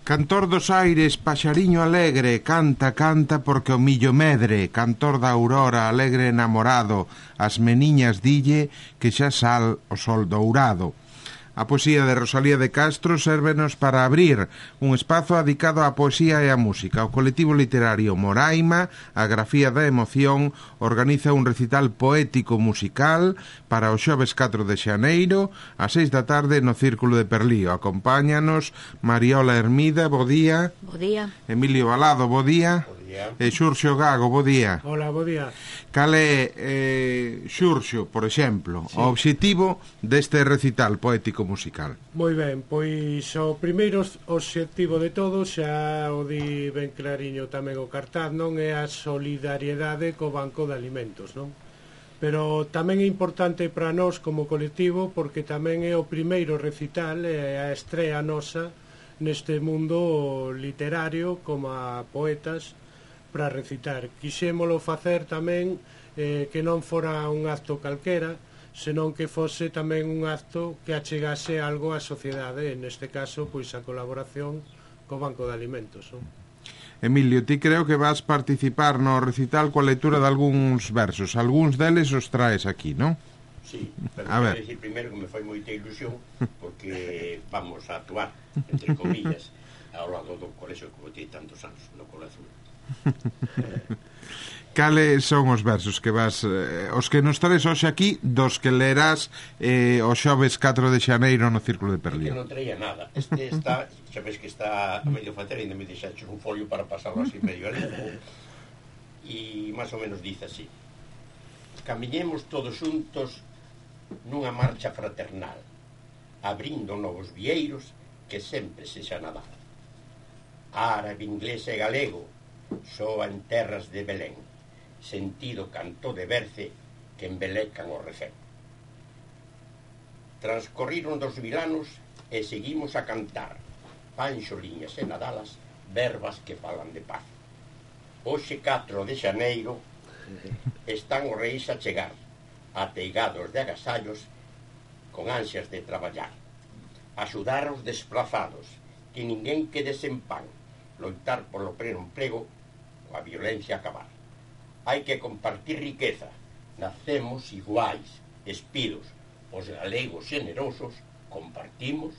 Cantor dos aires, paxariño alegre, canta, canta porque o millo medre. Cantor da aurora, alegre enamorado, as meniñas dille que xa sal o sol dourado. A poesía de Rosalía de Castro sérvenos para abrir un espazo dedicado á poesía e á música. O colectivo literario Moraima, a Grafía da Emoción, organiza un recital poético musical para o xoves 4 de xaneiro, ás 6 da tarde no Círculo de Perlío. Acompáñanos Mariola Hermida, bo día. Bo día. Emilio Balado, bo día. E Xurxo Gago, bo día. Hola, bo día. Cal é, Xurxo, por exemplo, sí, o obxectivo deste recital poético musical? Moi ben, pois o primeiro obxectivo de todo, xa o di ben clariño tamén o cartaz, non é a solidariedade co Banco de Alimentos, non? Pero tamén é importante para nós como colectivo porque tamén é o primeiro recital, é a estrea nosa neste mundo literario como a poetas para recitar. Quixémolo facer tamén que non fora un acto calquera, senón que fose tamén un acto que achegase algo á sociedade, neste caso, pois a colaboración co Banco de Alimentos, non? Emilio, ti creo que vas participar no recital coa lectura de algúns versos. Algúns deles os traes aquí, non? Sí, pero quero dicir primeiro que me foi moita ilusión porque vamos a actuar, entre comillas, ao lado do colexio que botei tantos anos, no Cole Azul. Cales son os versos que vas os que nos traes hoxe aquí, dos que lerás o xoves 4 de xaneiro no Círculo de Perlío? Que non traía nada. Este está, xa ves que está a medio facer, ainda me deixaches un folio para pasarlo así medio ali, e máis ou menos dice así: camiñemos todos xuntos nunha marcha fraternal, abrindo novos vieiros que sempre sexa Nadal. Árabe, inglés e galego soa en terras de Belén, sentido canto de berce que embelecan o refén. Transcorriron 2000 anos e seguimos a cantar Panxo, liñas e nadalas, verbas que falan de paz. Hoxe 4 de xaneiro están os reis a chegar, ateigados de agasallos, con ansias de traballar, axudar os desplazados, que ninguén quede sen pan, loitar polo pleno emprego, coa violencia acabar. Hai que compartir riqueza, nacemos iguais, espidos, os galegos xenerosos, compartimos.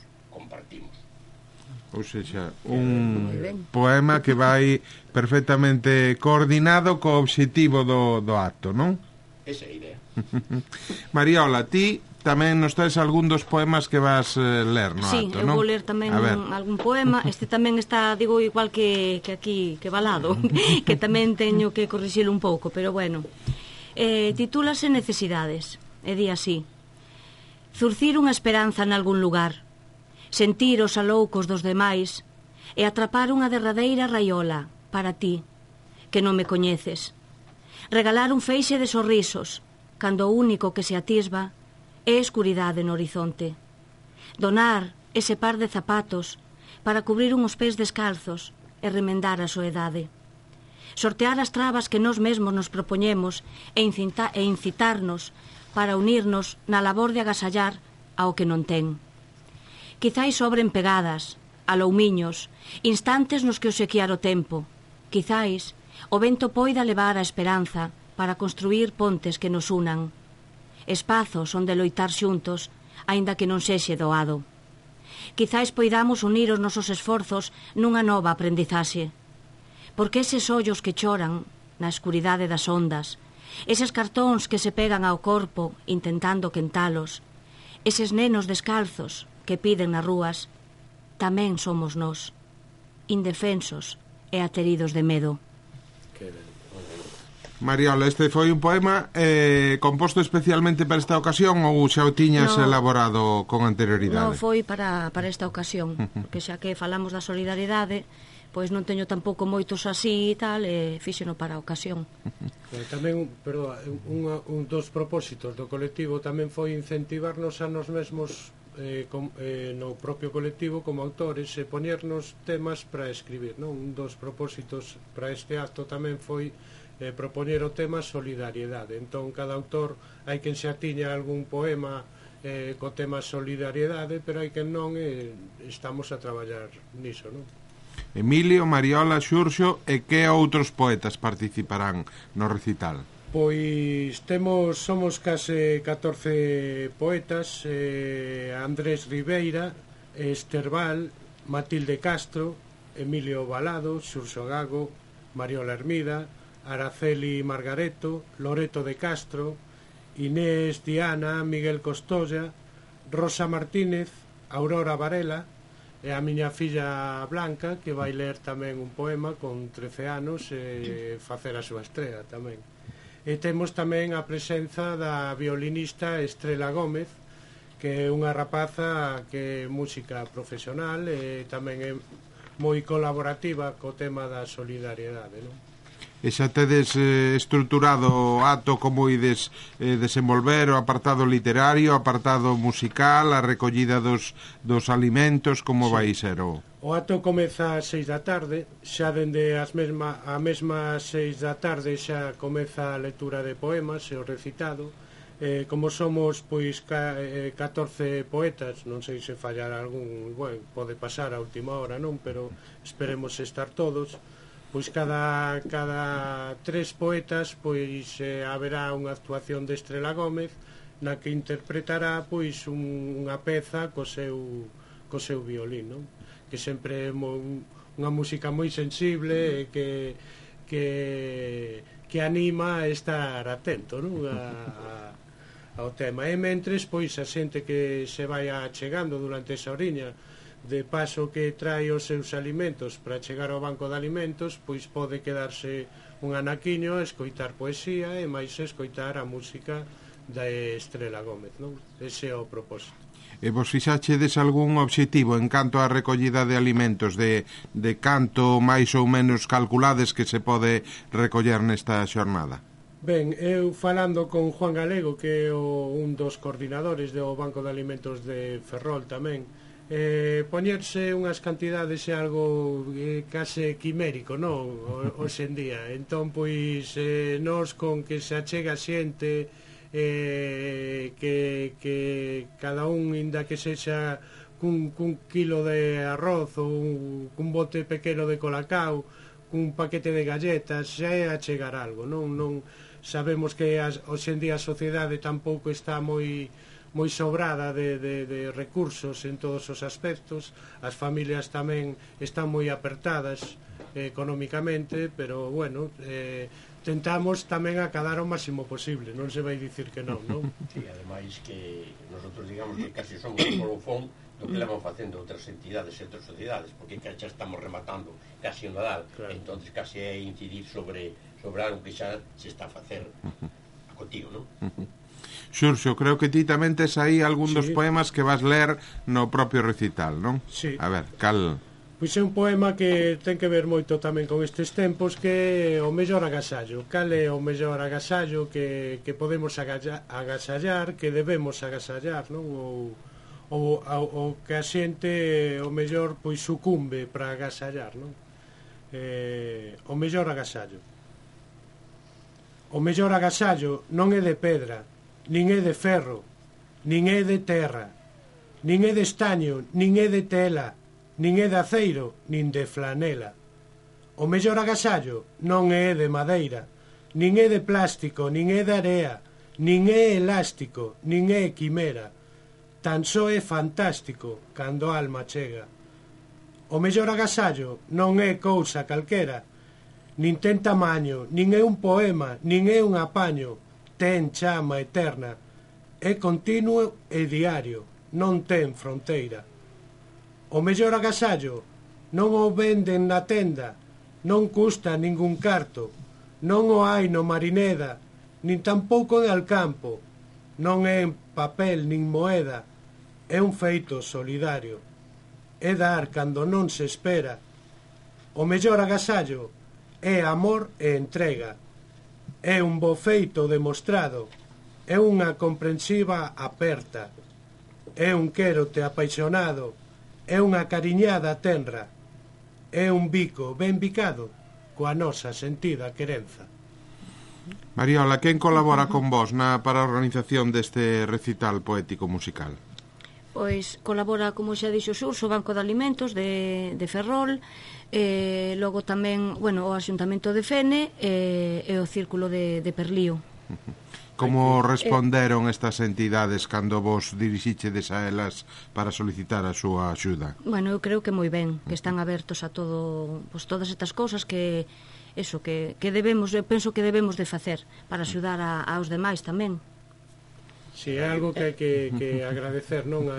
Ou seja, un poema que vai perfectamente coordinado co obxectivo do acto, non? Esa é a idea. Mariola, ti tamén nos traes algún dos poemas que vas ler no acto, non? Sí, eu vou ler tamén algún poema. Este tamén está, digo, igual que aquí, que Balado, que tamén teño que corrixilo un pouco, pero bueno. Titúlase Necesidades, e di así: zurcir unha esperanza nalgún lugar, sentir os aloucos dos demais e atrapar unha derradeira raiola para ti, que non me coñeces. Regalar un feixe de sorrisos, cando o único que se atisba é escuridade no horizonte. Donar ese par de zapatos para cubrir uns pés descalzos e remendar a soedade. Sortear as trabas que nós mesmos nos propoñemos e incitarnos para unirnos na labor de agasallar ao que non ten. Quizáis sobren pegadas, aloumiños, instantes nos que obsequiar o tempo. Quizáis o vento poida levar a esperanza para construir pontes que nos unan. Espazos onde loitar xuntos, aínda que non sexe doado. Quizáis poidamos unir os nosos esforzos nunha nova aprendizaxe. Porque eses ollos que choran na escuridade das ondas, eses cartóns que se pegan ao corpo intentando quentalos, eses nenos descalzos que piden nas rúas, tamén somos nós, indefensos e ateridos de medo. Mariola, este foi un poema composto especialmente para esta ocasión ou xa o tiñas elaborado con anterioridade? Non, foi para esta ocasión, porque xa que falamos da solidariedade, pois non teño tampouco moitos así e tal, e fíxeno para a ocasión. Tamén, un dos propósitos do colectivo tamén foi incentivarnos a nos mesmos no propio colectivo como autores e poñernos temas para escribir, non? Un dos propósitos para este acto tamén foi propoñer o tema solidariedade. Entón, cada autor, hai quen se atiña algún poema co tema solidariedade, pero hai quen non, estamos a traballar niso, non? Emilio, Mariola, Xurxo e que outros poetas participarán no recital? Pois somos case 14 poetas, Andrés Ribeira, Esterbal, Matilde Castro, Emilio Balado, Xurxo Gago, Mariola Hermida, Araceli Margareto, Loreto de Castro, Inés Diana, Miguel Costolla, Rosa Martínez, Aurora Varela e a miña filla Blanca, que vai ler tamén un poema con 13 anos e facer a súa estrea tamén. E temos tamén a presenza da violinista Estrela Gómez, que é unha rapaza que é música profesional e tamén é moi colaborativa co tema da solidariedade, non? E xa tedes estruturado o acto como ides desenvolver o apartado literario, o apartado musical, a recollida dos alimentos, como vai ser o... O acto comeza ás 6 da tarde, xa dende a mesma 6 da tarde xa comeza a lectura de poemas e o recitado. Como somos pois 14 poetas, non sei se fallar algún, bueno, pode pasar a última hora, non, pero esperemos estar todos. Pois cada 3 poetas pois haberá unha actuación de Estrela Gómez na que interpretará pois unha peza co seu violín, non? Que sempre é unha música moi sensible e que anima a estar atento, non? Ao tema. E mentres pois a xente que se vai achegando durante esa oriña, de paso que trae os seus alimentos para chegar ao banco de alimentos, pois pode quedarse un anaquiño a escoitar poesía e máis escoitar a música da Estrela Gómez, non? Ese é o propósito. E vos fixachedes algún obxectivo en canto á recollida de alimentos, de canto máis ou menos calculades que se pode recoller nesta xornada? Ben, eu falando con Juan Galego, que é un dos coordinadores do Banco de Alimentos de Ferrol tamén, poñerse unhas cantidades é algo case quimérico, non? Hoxe en día. Entón, pois, nós con que se achega xente, que cada un, inda que sexa cun kilo de arroz ou cun bote pequeno de colacao, cun paquete de galletas, xa é achegar algo, non sabemos que hoxe en día a sociedade tampouco está moi sobrada de recursos en todos os aspectos, as familias tamén están moi apertadas económicamente, pero bueno, tentamos tamén acadar o máximo posible, non se vai dicir que non, non? Sí, ademais que nosotros digamos que casi somos o colofón do que levan facendo outras entidades e outras sociedades, porque xa estamos rematando casi o Nadal, claro. Entón casi é incidir sobre algo que xa se está a facer contigo, non? Xurxo, creo que ti tamén tes aí algún dos poemas que vas ler no propio recital, non? Sí. A ver, cal... Pois é un poema que ten que ver moito tamén con estes tempos, que é o mellor agasallo. Cal é o mellor agasallo que podemos agasallar, que debemos agasallar, non? Ou que a xente o mellor pois sucumbe para agasallar, non? O mellor agasallo. O mellor agasallo non é de pedra, nin é de ferro, nin é de terra, nin é de estaño, nin é de tela, nin é de aceiro, nin de flanela. O mellor agasallo non é de madeira, nin é de plástico, nin é de area, nin é elástico, nin é quimera. Tan só é fantástico cando a alma chega. O mellor agasallo non é cousa calquera, nin ten tamaño, nin é un poema, nin é un apaño, ten chama eterna, é continuo e diario, non ten fronteira. O mellor agasallo non o venden na tenda, non custa ningún carto, non o hai no Marineda, nin tampouco de Alcampo, non é en papel nin moeda, é un feito solidario, é dar cando non se espera. O mellor agasallo é amor e entrega, é un bo feito demostrado, é unha comprensiva aperta, é un quérote apaixonado, é unha cariñada tenra, é un bico ben bicado coa nosa sentida querenza. Mariola, quen colabora con vos para a organización deste recital poético musical? Pois colabora, como xa dixo Xurxo, o Banco de Alimentos de Ferrol, logo tamén, bueno, o Axuntamento de Fene e o Círculo de Perlío. Como responderon estas entidades cando vos dirixichedes a elas para solicitar a súa axuda? Bueno, eu creo que moi ben, que están abertos a todo, pues, todas estas cousas que eso que debemos, eu penso que debemos de facer para axudar aos demais tamén. Si, é algo que hai que agradecer, non,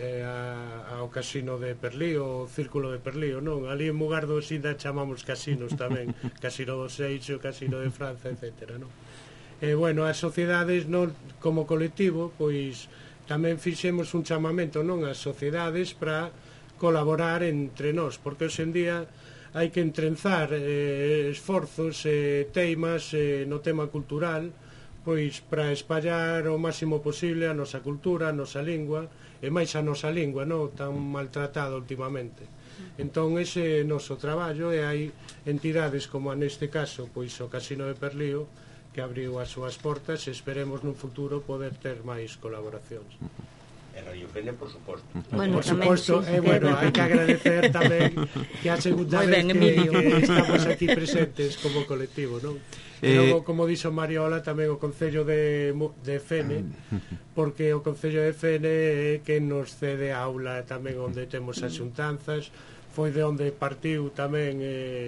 ao casino de Perlío, o Círculo de Perlío, non? Ali en Mugardo ainda chamamos casinos tamén, Casino do Seixo, Casino de Franza, etcétera, non? Bueno, as sociedades non, como colectivo, pois tamén fixemos un chamamento, non, ás sociedades para colaborar entre nós, porque hoxe en día hai que entrenzar esforzos e teimas no tema cultural, pois para espallar o máximo posible a nosa cultura, a nosa lingua, e máis a nosa lingua, non, tan maltratada últimamente. Entón, ese é o noso traballo, e hai entidades como neste caso, pois o Casino de Perlío, que abriu as súas portas, e esperemos nun futuro poder ter máis colaboracións. E Radio Fene, por suposto. Bueno, Por suposto, sí. bueno, hai que agradecer tamén que a segunda vez que estamos aquí presentes como colectivo, non? E logo, como dixo Mariola, tamén o Concello de Fene, porque o Concello de Fene é que nos cede a aula tamén onde temos as xuntanzas, foi de onde partiu tamén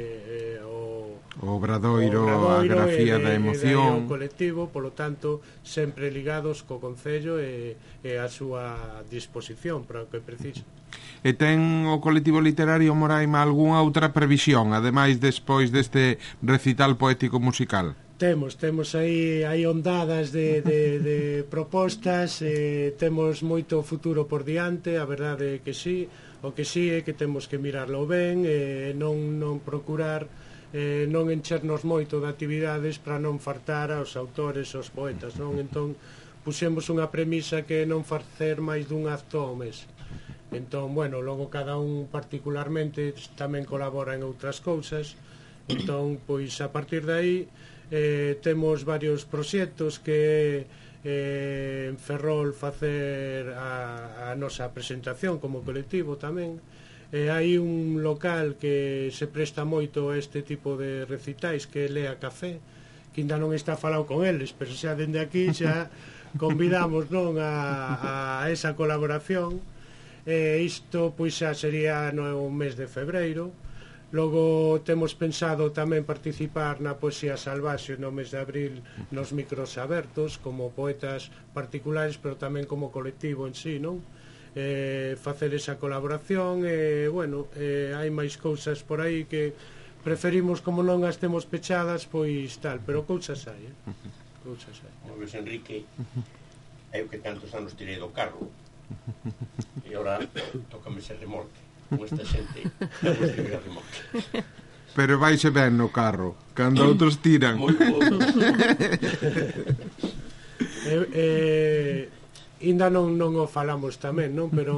o Obradoiro, a grafía da emoción, o colectivo, polo tanto, sempre ligados co Concello e a súa disposición para o que precisa. E ten o colectivo literario Moraima algunha outra previsión, ademais despois deste recital poético musical? Temos aí ondadas de propostas, temos moito futuro por diante, a verdade é que sí. O que sí é que temos que mirarlo ben, non procurar, non enchernos moito de actividades para non fartar aos autores, aos poetas, non? Entón, puxemos unha premisa que é non facer máis dun acto ao mes. Entón, bueno, logo cada un particularmente tamén colabora en outras cousas. Entón, pois, a partir de aí, temos varios proxectos que en Ferrol facer a nosa presentación como colectivo tamén. Hai un local que se presta moito a este tipo de recitais, que é Lea Café, que ainda non está falado con eles, pero xa dende aquí xa convidamos, non, a esa colaboración. Isto pois xa sería no mes de febreiro. Logo temos pensado tamén participar na Poesía Salvaxe no mes de abril nos micros abertos, como poetas particulares, pero tamén como colectivo en sí, non? Facer esa colaboración, bueno, hai máis cousas por aí que preferimos, como non as temos pechadas, pois tal, pero cousas hai, cousas hai. Luis Enrique, eu que tantos anos tirei do carro, e ora tócame ser remolque. Con esta xente temos que ir a remolque. Pero vaise ben no carro, cando outros tiran. Moi pouco. Ainda non o falamos tamén, non? Pero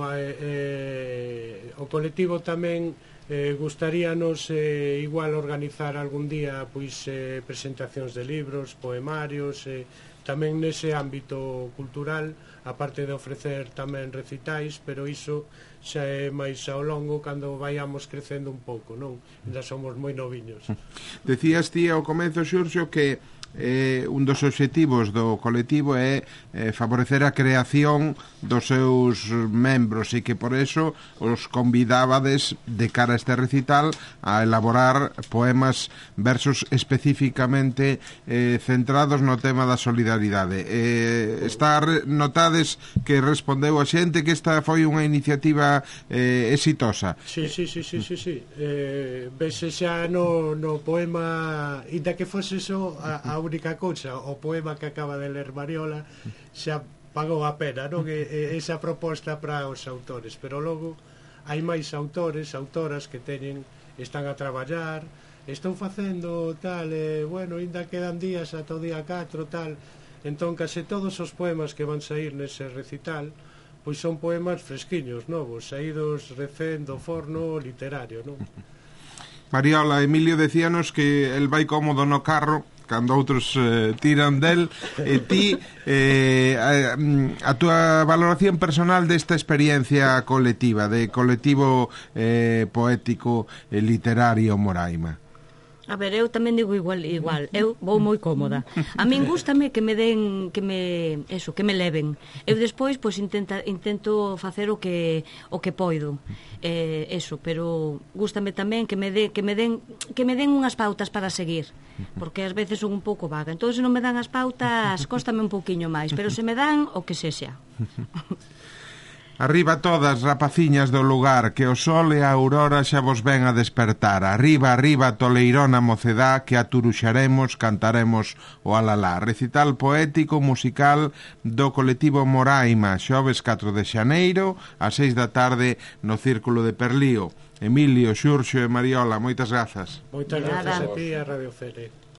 o colectivo tamén gustaríanos igual organizar algún día pois presentacións de libros, poemarios, tamén nese ámbito cultural, aparte de ofrecer tamén recitais, pero iso xa é máis ao longo cando vayamos crecendo un pouco, non? Ainda somos moi noviños. Decías ti ao comezo, Xurxo, que un dos obxectivos do colectivo é favorecer a creación dos seus membros e que por eso os convidábades de cara a este recital a elaborar poemas, versos especificamente centrados no tema da solidaridade. Notades que respondeu a xente que esta foi unha iniciativa exitosa. Sí. Vese xa no poema, inda que fose eso a única cousa, o poema que acaba de ler Mariola xa pagou a pena, non? Esa proposta para os autores, pero logo hai máis autores, autoras que están a traballar, están facendo tal, bueno, ainda quedan días ata o día 4, tal. Entón, case todos os poemas que van sair nese recital pois son poemas fresquiños, novos, saídos recén do forno literario, non? Mariola, Emilio decíanos que el vai cómodo no carro cando outros tiran del, e ti a túa valoración personal desta experiencia colectiva, de colectivo poético e literario Moraima. A ver, eu tamén digo igual, eu vou moi cómoda. A min gústame que me den, que me leven. Eu despois pois intento facer o que poido. Pero gústame tamén que me den unhas pautas para seguir, porque ás veces son un pouco vaga. Entón, se non me dan as pautas, cóstame un pouquiño máis, pero se me dan o que sexa. Arriba todas, rapaciñas do lugar, que o sol e a aurora xa vos ven a despertar. Arriba, arriba, toleirona mocedá, que aturuxaremos, cantaremos o alalá. Recital poético, musical do colectivo Moraima, xoves 4 de xaneiro, a 6 da tarde, no Círculo de Perlío. Emilio, Xurxo e Mariola, moitas grazas. Moitas grazas a ti e a Radio Fere.